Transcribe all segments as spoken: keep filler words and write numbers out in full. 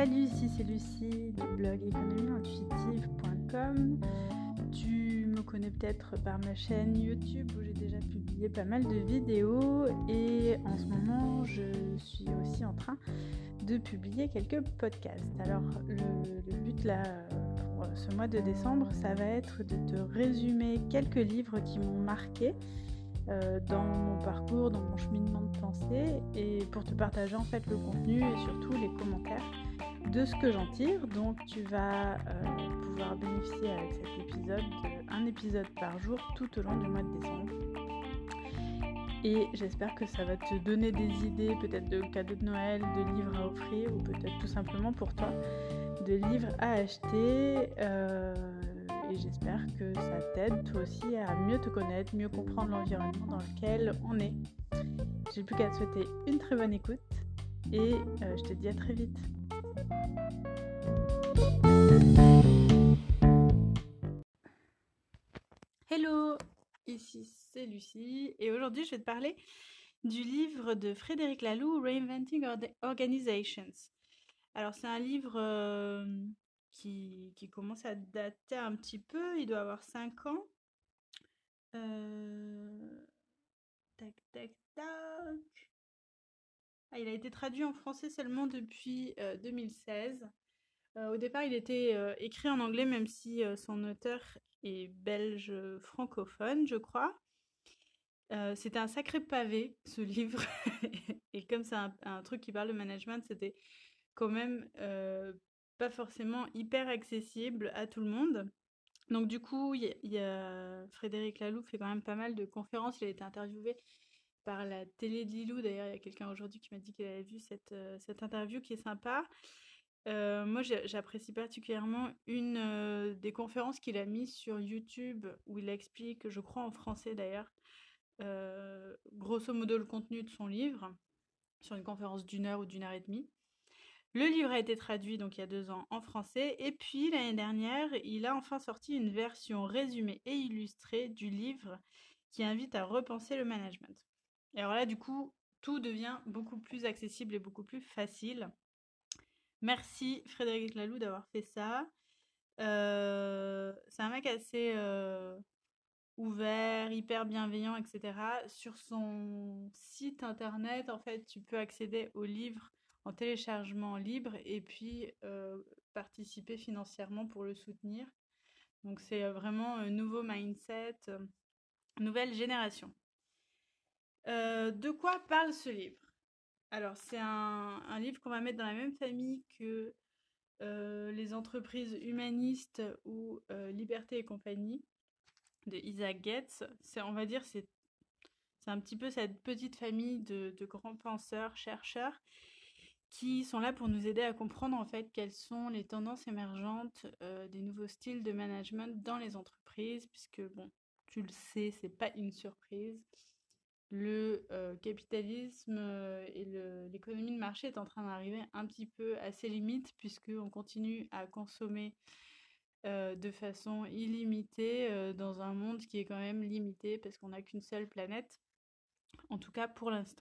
Salut, ici c'est Lucie du blog économie intuitive point com. Tu me connais peut-être par ma chaîne YouTube où j'ai déjà publié pas mal de vidéos et en ce moment je suis aussi en train de publier quelques podcasts. Alors le, le but là pour ce mois de décembre, ça va être de te résumer quelques livres qui m'ont marqué euh, dans mon parcours, dans mon cheminement de pensée et pour te partager en fait le contenu et surtout les commentaires de ce que j'en tire. Donc tu vas euh, pouvoir bénéficier avec cet épisode d'un épisode par jour tout au long du mois de décembre. Et j'espère que ça va te donner des idées, peut-être de cadeaux de Noël, de livres à offrir ou peut-être tout simplement pour toi, de livres à acheter. Euh, et j'espère que ça t'aide toi aussi à mieux te connaître, mieux comprendre l'environnement dans lequel on est. J'ai plus qu'à te souhaiter une très bonne écoute et euh, je te dis à très vite. Hello, ici c'est Lucie et aujourd'hui je vais te parler du livre de Frédéric Laloux, Reinventing Organizations. Alors c'est un livre euh, qui, qui commence à dater un petit peu, il doit avoir cinq ans. Euh... Tac, tac, tac. Ah, il a été traduit en français seulement depuis euh, deux mille seize. Euh, au départ, il était euh, écrit en anglais, même si euh, son auteur est belge francophone, je crois. Euh, c'était un sacré pavé, ce livre. Et comme c'est un, un truc qui parle de management, c'était quand même euh, pas forcément hyper accessible à tout le monde. Donc du coup, il y, y a Frédéric Laloux fait quand même pas mal de conférences. Il a été interviewé par la télé de Lilou. D'ailleurs, il y a quelqu'un aujourd'hui qui m'a dit qu'il avait vu cette, euh, cette interview qui est sympa. Euh, moi, j'apprécie particulièrement une euh, des conférences qu'il a mises sur YouTube où il explique, je crois en français d'ailleurs, euh, grosso modo le contenu de son livre sur une conférence d'une heure ou d'une heure et demie. Le livre a été traduit donc il y a deux ans en français et puis l'année dernière, il a enfin sorti une version résumée et illustrée du livre qui invite à repenser le management. Et alors là, du coup, tout devient beaucoup plus accessible et beaucoup plus facile. Merci Frédéric Laloux d'avoir fait ça. Euh, c'est un mec assez euh, ouvert, hyper bienveillant, et cetera. Sur son site internet, en fait, tu peux accéder au livre en téléchargement libre et puis euh, participer financièrement pour le soutenir. Donc c'est vraiment un nouveau mindset, euh, nouvelle génération. Euh, de quoi parle ce livre? Alors c'est un, un livre qu'on va mettre dans la même famille que euh, les entreprises humanistes ou euh, Liberté et compagnie de Isaac Getz. C'est, on va dire, c'est, c'est un petit peu cette petite famille de, de grands penseurs, chercheurs qui sont là pour nous aider à comprendre en fait quelles sont les tendances émergentes euh, des nouveaux styles de management dans les entreprises, puisque bon, tu le sais, c'est pas une surprise. Le euh, capitalisme euh, et le, l'économie de marché est en train d'arriver un petit peu à ses limites puisqu'on continue à consommer euh, de façon illimitée euh, dans un monde qui est quand même limité parce qu'on n'a qu'une seule planète, en tout cas pour l'instant.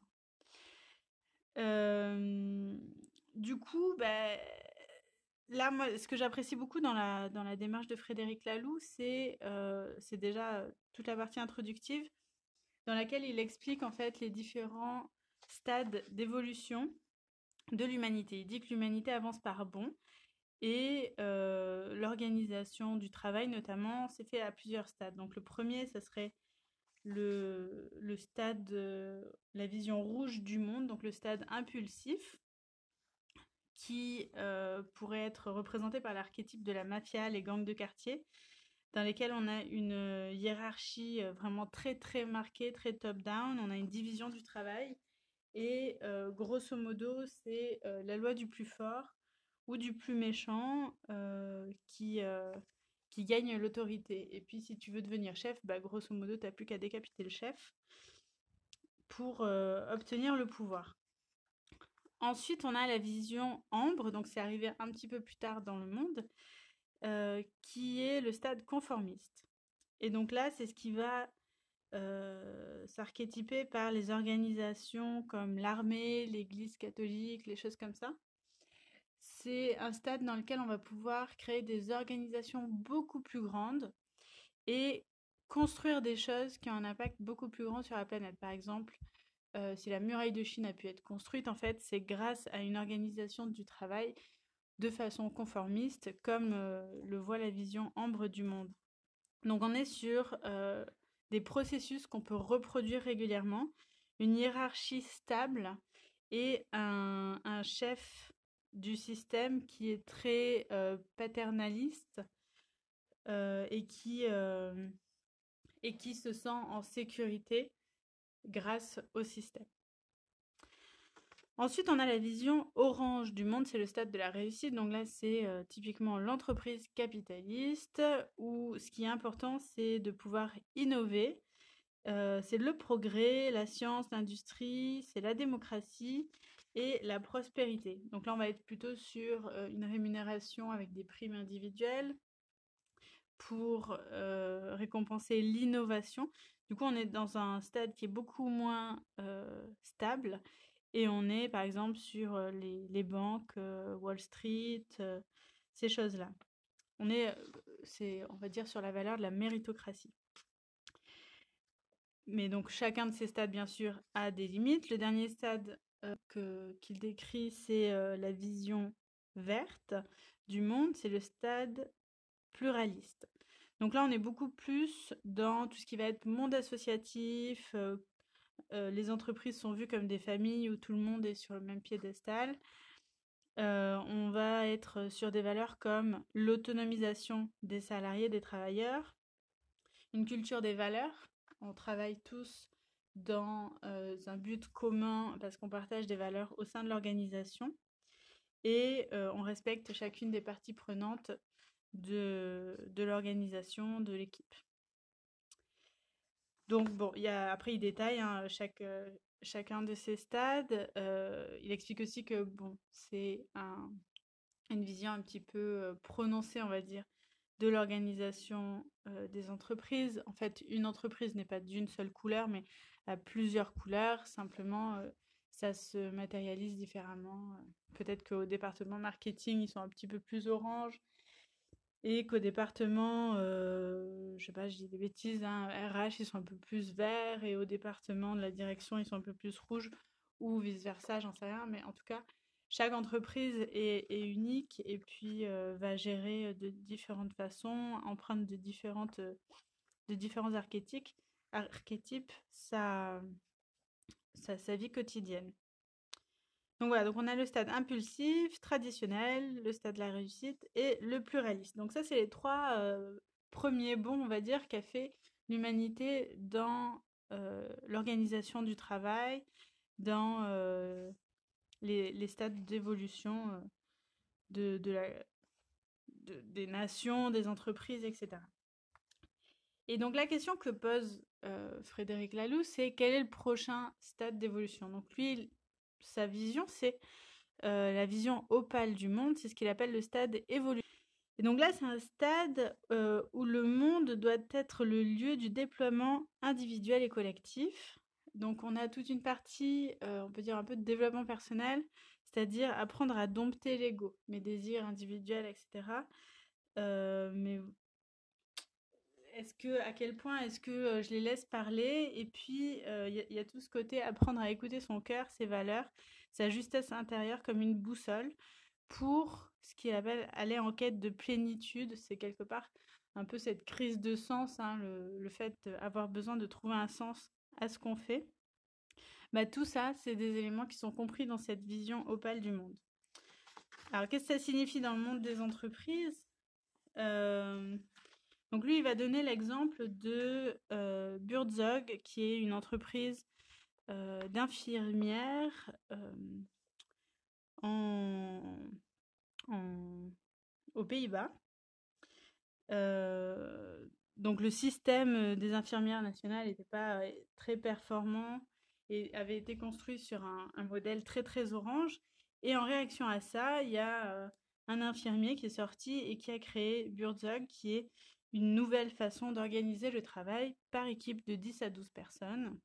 Euh, du coup, bah, là, moi, ce que j'apprécie beaucoup dans la, dans la démarche de Frédéric Laloux, c'est, euh, c'est déjà toute la partie introductive dans laquelle il explique en fait les différents stades d'évolution de l'humanité. Il dit que l'humanité avance par bonds et euh, l'organisation du travail notamment s'est fait à plusieurs stades. Donc le premier, ça serait le, le stade, euh, la vision rouge du monde, donc le stade impulsif, qui euh, pourrait être représenté par l'archétype de la mafia, les gangs de quartier, dans lesquels on a une hiérarchie vraiment très très marquée, très top-down, on a une division du travail et euh, grosso modo c'est euh, la loi du plus fort ou du plus méchant euh, qui, euh, qui gagne l'autorité. Et puis si tu veux devenir chef, bah, grosso modo t'as plus qu'à décapiter le chef pour euh, obtenir le pouvoir. Ensuite on a la vision ambre, donc c'est arrivé un petit peu plus tard dans le monde, euh, qui est le stade conformiste. Et donc là, c'est ce qui va euh, s'archétyper par les organisations comme l'armée, l'église catholique, les choses comme ça. c'est un stade dans lequel on va pouvoir créer des organisations beaucoup plus grandes et construire des choses qui ont un impact beaucoup plus grand sur la planète. Par exemple, euh, si la muraille de Chine a pu être construite, en fait, c'est grâce à une organisation du travail de façon conformiste, comme euh, le voit la vision Ambre du monde. Donc on est sur euh, des processus qu'on peut reproduire régulièrement, une hiérarchie stable et un, un chef du système qui est très euh, paternaliste euh, et qui, euh, et qui se sent en sécurité grâce au système. Ensuite, on a la vision orange du monde, c'est le stade de la réussite. Donc là, c'est euh, typiquement l'entreprise capitaliste où ce qui est important, c'est de pouvoir innover. Euh, c'est le progrès, la science, l'industrie, c'est la démocratie et la prospérité. Donc là, on va être plutôt sur euh, une rémunération avec des primes individuelles pour euh, récompenser l'innovation. Du coup, on est dans un stade qui est beaucoup moins euh, stable et on est par exemple sur euh, les, les banques, euh, Wall Street, euh, ces choses-là. On est, euh, c'est, on va dire, sur la valeur de la méritocratie. Mais donc chacun de ces stades, bien sûr, a des limites. Le dernier stade euh, que, qu'il décrit, c'est euh, la vision verte du monde, c'est le stade pluraliste. Donc là, on est beaucoup plus dans tout ce qui va être monde associatif. Euh, euh, les entreprises sont vues comme des familles où tout le monde est sur le même piédestal. Euh, on va être sur des valeurs comme l'autonomisation des salariés, des travailleurs, une culture des valeurs. On travaille tous dans euh, un but commun parce qu'on partage des valeurs au sein de l'organisation et euh, on respecte chacune des parties prenantes de, de l'organisation, de l'équipe. Donc bon, il y a, après il détaille hein, chaque, euh, chacun de ces stades. Euh, il explique aussi que bon, c'est un, une vision un petit peu euh, prononcée, on va dire, de l'organisation euh, des entreprises. En fait, une entreprise n'est pas d'une seule couleur, mais a plusieurs couleurs. Simplement, euh, ça se matérialise différemment. Peut-être qu'au département marketing, ils sont un petit peu plus orange. Et qu'au département, euh, je sais pas, je dis des bêtises, hein, R H, ils sont un peu plus verts, et au département de la direction, ils sont un peu plus rouges, ou vice-versa, j'en sais rien. Mais en tout cas, chaque entreprise est, est unique et puis euh, va gérer de différentes façons, empreinte de, différentes, de différents archétypes, archétypes sa, sa, sa vie quotidienne. Donc voilà, donc on a le stade impulsif, traditionnel, le stade de la réussite et le pluraliste. Donc ça, c'est les trois euh, premiers bons, on va dire, qu'a fait l'humanité dans euh, l'organisation du travail, dans euh, les, les stades d'évolution euh, de, de la, de- des nations, des entreprises, et cetera. Et donc la question que pose euh, Frédéric Laloux, c'est quel est le prochain stade d'évolution? Donc lui, sa vision, c'est euh, la vision opale du monde, c'est ce qu'il appelle le stade évolutif. Et donc là, c'est un stade euh, où le monde doit être le lieu du déploiement individuel et collectif. Donc on a toute une partie, euh, on peut dire un peu de développement personnel, c'est-à-dire apprendre à dompter l'ego, mes désirs individuels, et cetera. Euh, mais est-ce que, à quel point est-ce que euh, je les laisse parler? Et puis, il euh, y, a- y a tout ce côté apprendre à écouter son cœur, ses valeurs, sa justesse intérieure comme une boussole pour ce qu'il appelle aller en quête de plénitude. C'est quelque part un peu cette crise de sens, hein, le, le fait d'avoir besoin de trouver un sens à ce qu'on fait. Bah, tout ça, c'est des éléments qui sont compris dans cette vision opale du monde. Alors, qu'est-ce que ça signifie dans le monde des entreprises? Euh, Donc lui, il va donner l'exemple de euh, Buurtzorg, qui est une entreprise euh, d'infirmières euh, en, en- aux Pays-Bas. Euh, donc le système des infirmières nationales n'était pas euh, très performant et avait été construit sur un, un modèle très très orange. Et en réaction à ça, il y a euh, un infirmier qui est sorti et qui a créé Buurtzorg, qui est une nouvelle façon d'organiser le travail par équipe de dix à douze personnes,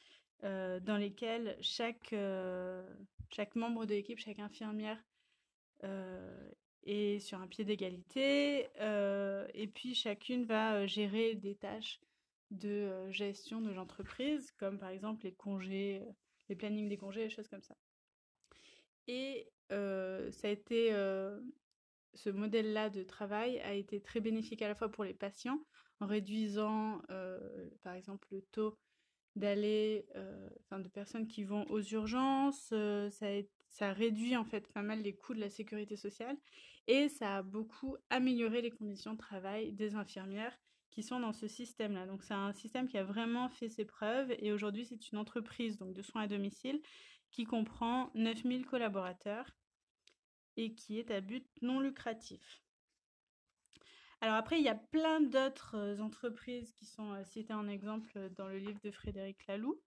euh, dans lesquelles chaque, euh, chaque membre de l'équipe, chaque infirmière euh, et sur un pied d'égalité. Euh, et puis chacune va euh, gérer des tâches de euh, gestion de l'entreprise, comme par exemple les congés, euh, les plannings des congés, des choses comme ça. Et euh, ça a été, euh, ce modèle-là de travail a été très bénéfique à la fois pour les patients, en réduisant euh, par exemple le taux d'aller, euh, enfin de personnes qui vont aux urgences. Euh, ça, a, ça réduit en fait pas mal les coûts de la sécurité sociale et ça a beaucoup amélioré les conditions de travail des infirmières qui sont dans ce système-là. Donc c'est un système qui a vraiment fait ses preuves et aujourd'hui c'est une entreprise donc de soins à domicile qui comprend neuf mille collaborateurs et qui est à but non lucratif. Alors après, il y a plein d'autres euh, entreprises qui sont euh, citées en exemple dans le livre de Frédéric Laloux.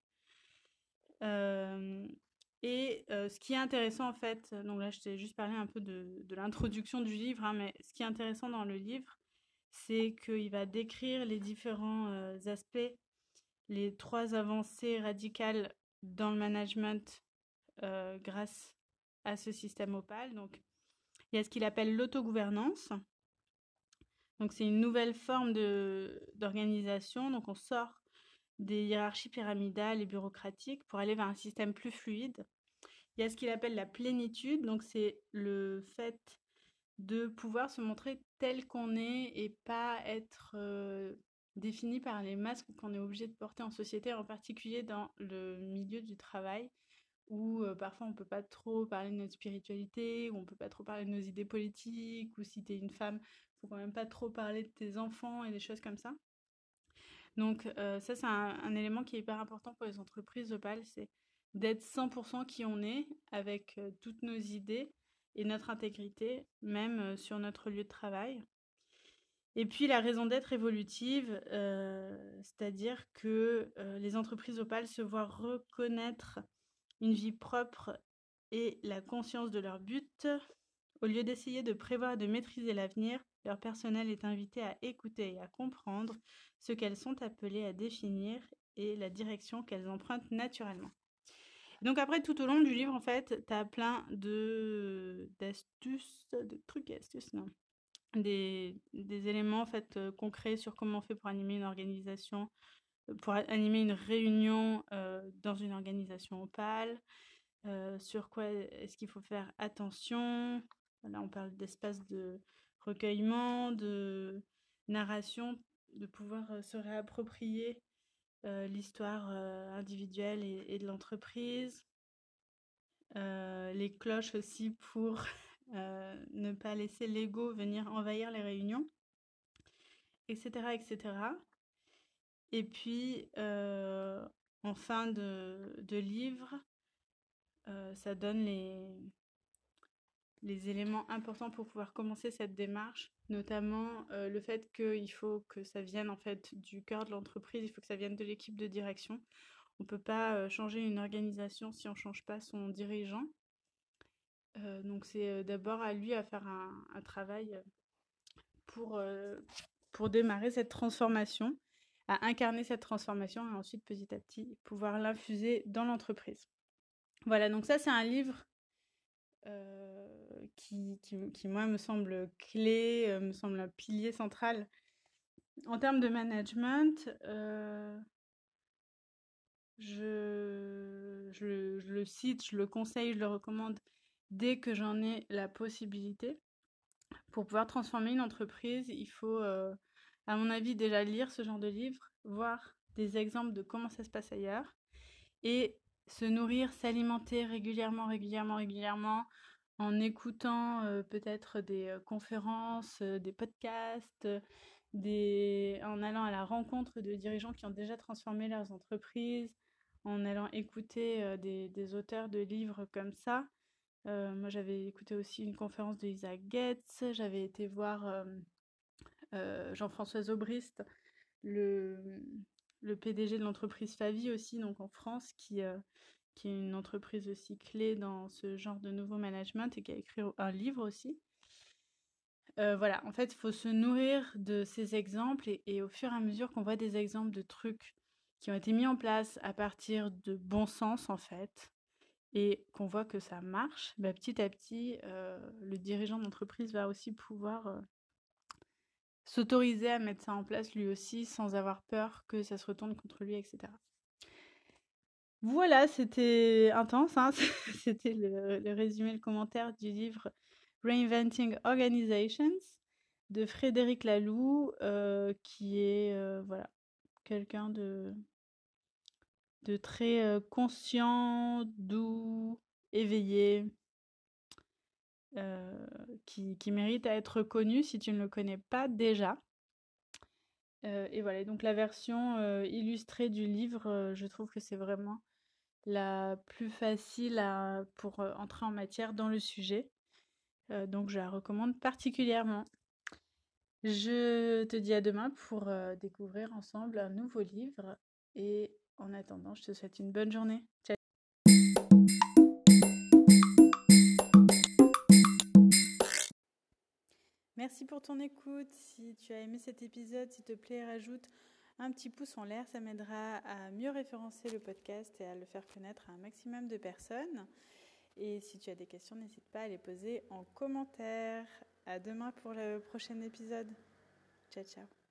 Euh, et euh, ce qui est intéressant en fait, donc là je t'ai juste parlé un peu de, de l'introduction du livre, hein, mais ce qui est intéressant dans le livre, c'est qu'il va décrire les différents euh, aspects, les trois avancées radicales dans le management euh, grâce à ce système Opal. Donc il y a ce qu'il appelle l'autogouvernance. Donc c'est une nouvelle forme de, d'organisation. Donc on sort des hiérarchies pyramidales et bureaucratiques pour aller vers un système plus fluide. Il y a ce qu'il appelle la plénitude, donc c'est le fait de pouvoir se montrer tel qu'on est et pas être euh, défini par les masques qu'on est obligé de porter en société, en particulier dans le milieu du travail, où euh, parfois on peut pas trop parler de notre spiritualité, où on peut pas trop parler de nos idées politiques, ou si t'es une femme, faut quand même pas trop parler de tes enfants et des choses comme ça. Donc euh, ça, c'est un, un élément qui est hyper important pour les entreprises Opal, c'est d'être cent pour cent qui on est, avec euh, toutes nos idées et notre intégrité, même euh, sur notre lieu de travail. Et puis la raison d'être évolutive, euh, c'est-à-dire que euh, les entreprises Opal se voient reconnaître une vie propre et la conscience de leur but. Au lieu d'essayer de prévoir et de maîtriser l'avenir, leur personnel est invité à écouter et à comprendre ce qu'elles sont appelées à définir et la direction qu'elles empruntent naturellement. Donc après, tout au long du livre, en fait, tu as plein de d'astuces, de trucs et astuces, non. Des, des éléments en fait euh, concrets sur comment on fait pour animer une organisation, pour animer une réunion euh, dans une organisation Opal, euh, sur quoi est-ce qu'il faut faire attention. Là, on parle d'espace de recueillement, de narration, de pouvoir euh, se réapproprier euh, l'histoire euh, individuelle et, et de l'entreprise. Euh, les cloches aussi pour euh, ne pas laisser l'ego venir envahir les réunions, et cetera, et cetera. Et puis, euh, en fin de, de livre, euh, ça donne les, les éléments importants pour pouvoir commencer cette démarche, notamment euh, le fait qu'il faut que ça vienne en fait du cœur de l'entreprise, il faut que ça vienne de l'équipe de direction. On ne peut pas euh, changer une organisation si on ne change pas son dirigeant. Euh, donc c'est euh, d'abord à lui à faire un, un travail pour, euh, pour démarrer cette transformation, à incarner cette transformation et ensuite petit à petit pouvoir l'infuser dans l'entreprise. Voilà, donc ça c'est un livre euh, qui, qui, qui, moi, me semble clé, euh, me semble un pilier central en termes de management. Euh, je, je, je le cite, je le conseille, je le recommande dès que j'en ai la possibilité. Pour pouvoir transformer une entreprise, il faut, euh, à mon avis, déjà lire ce genre de livre, voir des exemples de comment ça se passe ailleurs et se nourrir, s'alimenter régulièrement, régulièrement, régulièrement, en écoutant euh, peut-être des euh, conférences, euh, des podcasts, euh, des... en allant à la rencontre de dirigeants qui ont déjà transformé leurs entreprises, en allant écouter euh, des, des auteurs de livres comme ça. Euh, moi, j'avais écouté aussi une conférence de Isaac Getz, j'avais été voir euh, euh, Jean-François Zobrist, le, le P D G de l'entreprise Favi aussi, donc en France, qui... Euh, qui est une entreprise aussi clé dans ce genre de nouveau management et qui a écrit un livre aussi. Euh, voilà, en fait, il faut se nourrir de ces exemples et, et au fur et à mesure qu'on voit des exemples de trucs qui ont été mis en place à partir de bon sens, en fait, et qu'on voit que ça marche, bah, petit à petit, euh, le dirigeant d'entreprise va aussi pouvoir euh, s'autoriser à mettre ça en place lui aussi sans avoir peur que ça se retourne contre lui, et cetera. Voilà, c'était intense, hein. C'était le, le résumé, le commentaire du livre Reinventing Organizations de Frédéric Laloux, euh, qui est euh, voilà, quelqu'un de, de très euh, conscient, doux, éveillé, euh, qui, qui mérite à être connu si tu ne le connais pas déjà. Euh, et voilà, donc la version euh, illustrée du livre, euh, je trouve que c'est vraiment la plus facile à, pour euh, entrer en matière dans le sujet. Euh, donc je la recommande particulièrement. Je te dis à demain pour euh, découvrir ensemble un nouveau livre. Et en attendant, je te souhaite une bonne journée. Ciao. Merci pour ton écoute. Si tu as aimé cet épisode, s'il te plaît, rajoute un petit pouce en l'air. Ça m'aidera à mieux référencer le podcast et à le faire connaître à un maximum de personnes. Et si tu as des questions, n'hésite pas à les poser en commentaire. À demain pour le prochain épisode. Ciao, ciao.